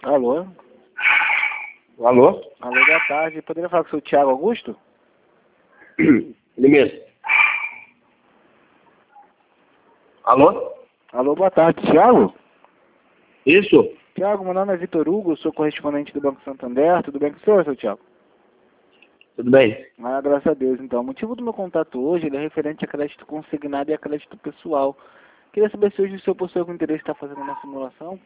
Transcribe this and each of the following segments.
Alô? Alô? Alô, boa tarde. Poderia falar com o seu Thiago Augusto? Ele mesmo. Alô? Alô, boa tarde, Thiago? Isso? Thiago, meu nome é Vitor Hugo, sou correspondente do Banco Santander. Tudo bem com o senhor, seu Thiago? Tudo bem? Ah, graças a Deus. Então, o motivo do meu contato hoje ele é referente a crédito consignado e a crédito pessoal. Queria saber se hoje o senhor possui algum interesse em estar fazendo uma simulação.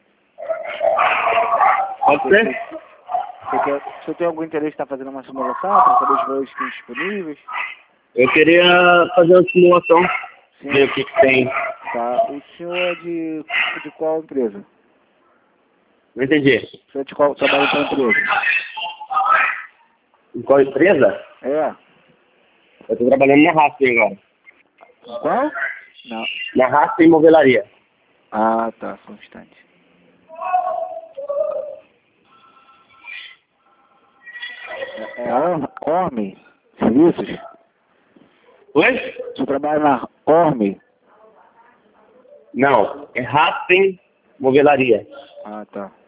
Pode ser? O senhor tem algum interesse em estar fazendo uma simulação para saber os valores que tem disponíveis? Eu queria fazer uma simulação. Sim. Ver o que tem. Tá. O senhor é de qual empresa? Não entendi. O senhor é de qual trabalha em qual empresa? Em qual empresa? É. Eu tô trabalhando na Racing agora. Qual? Não. Na Racing Movelaria. Ah, tá. Só um instante. É Orme Serviços? Oi? Você trabalha na Orme? Não, é Racing Movelaria. Ah, tá.